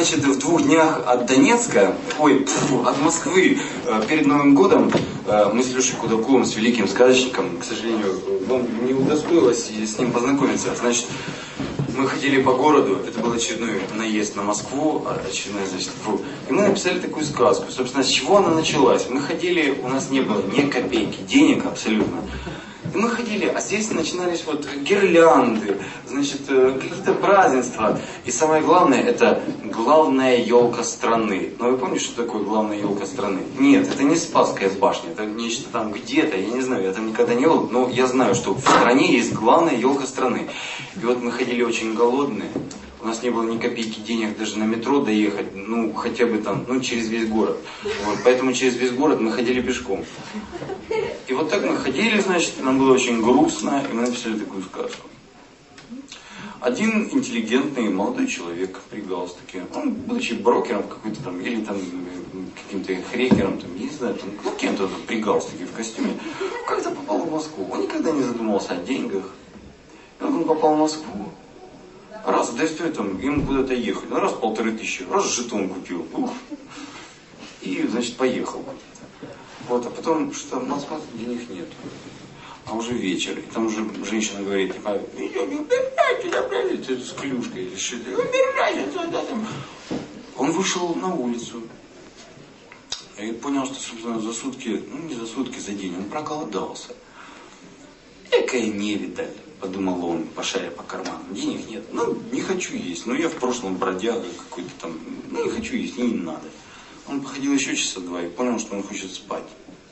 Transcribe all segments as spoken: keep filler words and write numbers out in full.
значит, в двух днях от Донецка, ой, фу, от Москвы, перед Новым годом мы с Лешей Кудаковым, с великим сказочником, к сожалению, вам не удостоилось с ним познакомиться. Значит, мы ходили по городу, это был очередной наезд на Москву, очередной, значит, фу, и мы написали такую сказку. Собственно, с чего она началась? Мы ходили, у нас не было ни копейки денег абсолютно. И мы ходили, а здесь начинались вот гирлянды, значит, какие-то празднества. И самое главное, это главная елка страны. Но вы помните, что такое главная елка страны? Нет, это не Спасская башня, это нечто там где-то, я не знаю, я там никогда не был, но я знаю, что в стране есть главная елка страны. И вот мы ходили очень голодные, у нас не было ни копейки денег даже на метро доехать, ну, хотя бы там, ну, через весь город. Вот, поэтому через весь город мы ходили пешком. И вот так мы ходили, значит, нам было очень грустно, и мы написали такую сказку. Один интеллигентный молодой человек при галстуке, он, будучи брокером какой-то там, или там каким-то хрекером, там, я не знаю, там, ну, кем-то там, при галстуке в костюме, как-то попал в Москву. Он никогда не задумывался о деньгах. И вот он попал в Москву. Раз, да и стоит там, ему куда-то ехать. Ну, раз полторы тысячи, раз жетон купил. Ух. И, значит, поехал. Вот, а потом, что, Москва, денег нет. А уже вечер. И там уже женщина говорит, типа, идем, убирайте, с клюшкой или что-то, убирайте, туда, там. Он вышел на улицу. И понял, что, собственно, за сутки, ну, не за сутки, за день, он проголодался. Экая невидаль, подумал он, пошаря по карману. Денег нет. Ну, не хочу есть. Ну, я в прошлом бродяга какой-то там. Ну, не хочу есть, мне не надо. Он походил еще часа два и понял, что он хочет спать.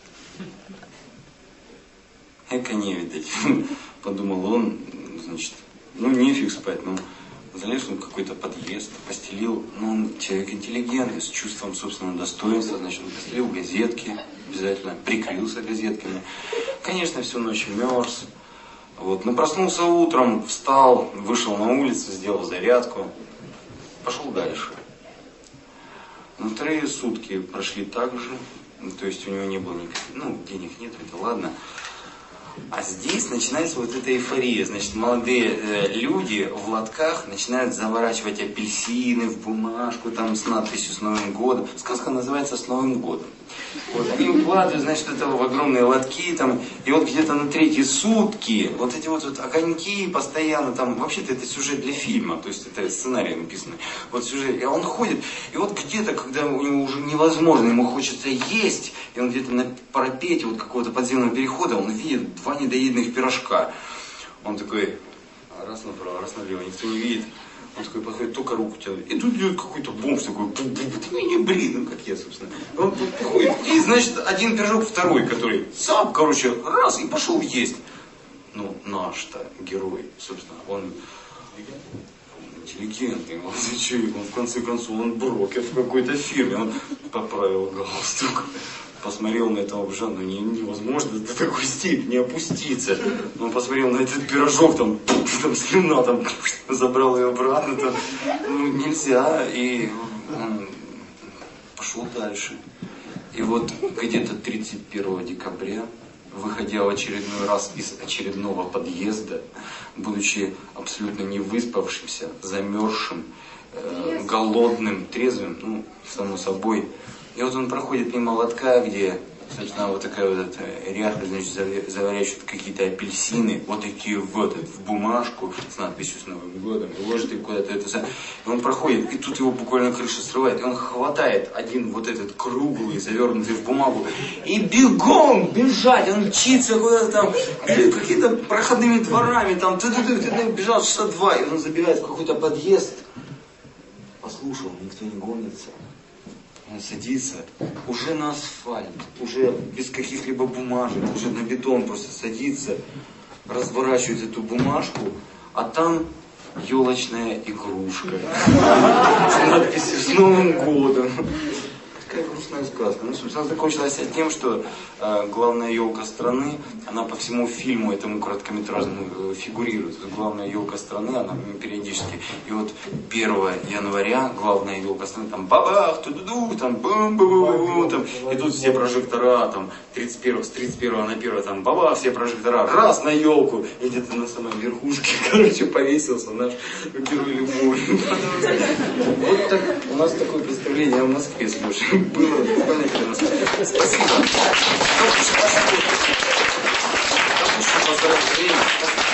Эка невидаль, подумал он, значит, ну, нефиг спать, ну, залез он в какой-то подъезд, постелил, ну, он человек интеллигентный, с чувством собственного достоинства, значит, он постелил газетки, обязательно прикрылся газетками. Конечно, всю ночь мерз. Вот. Но проснулся утром, встал, вышел на улицу, сделал зарядку, пошел дальше. На вторые сутки прошли так же, то есть у него не было никаких, ну, денег нет, это ладно. А здесь начинается вот эта эйфория. Значит, молодые э, люди в лотках начинают заворачивать апельсины в бумажку там с надписью «С Новым годом». Сказка называется «С Новым годом». Вот, они укладывают, значит, это в огромные лотки там, и вот где-то на третьи сутки вот эти вот, вот огоньки постоянно там, вообще-то это сюжет для фильма, то есть это сценарий написанный. Вот сюжет, и он ходит, и вот где-то, когда у него уже невозможно, ему хочется есть, и он где-то на парапете вот какого-то подземного перехода, он видит два недоеденных пирожка. Он такой, раз направо, раз налево, никто не видит. Он такой подходит, только руку тянет. И тут идет какой-то бомж такой, ты не блин, ну как я, собственно. Он приходит, и, значит, один пирожок, второй, который сам, короче, раз, и пошел есть. Ну, наш-то герой, собственно, он интеллигентный, молодой человек, он в конце концов, он брокер в какой-то фирме, он поправил галстук. Посмотрел на этого бомжа, ну не, невозможно до такой степени опуститься. Он посмотрел на этот пирожок, там, там слюна, там, забрал ее обратно, там, ну нельзя, и он пошел дальше. И вот где-то тридцать первого декабря, выходя в очередной раз из очередного подъезда, будучи абсолютно не выспавшимся, замерзшим, э, голодным, трезвым, ну, само собой. И вот он проходит мимо лотка, где, собственно, вот такая вот эта ряха, значит, заворачивают какие-то апельсины, вот такие вот, в бумажку с надписью «С Новым годом», и ложит их куда-то это. И он проходит, и тут его буквально крыша срывает, и он хватает один вот этот круглый, завернутый в бумагу, и бегом бежать, он мчится куда-то там, какими-то проходными дворами, там, ты-ты-ты, бежал часа два, и он забегает в какой-то подъезд, послушал, никто не гонится. Он садится уже на асфальт, уже без каких-либо бумажек, уже на бетон просто садится, разворачивает эту бумажку, а там елочная игрушка с надписью «С Новым годом». Такая грустная грустная сказка. Ну, собственно, закончилась тем, что э, главная елка страны, она по всему фильму, этому короткометражному, э, фигурирует. Главная елка страны, она периодически. И вот первого января главная елка страны, там бабах, ту-ду-ду, там бум-бум-бум, там идут все прожектора, там тридцать первого, с тридцать первого на первое, там бабах, все прожектора, раз на елку, и где-то на самой верхушке, короче, повесился наш герой любовь. Вот так, у нас такое представление о Москве с Лешей было буквально перед нас. Спасибо. Спасибо. Спасибо. Спасибо.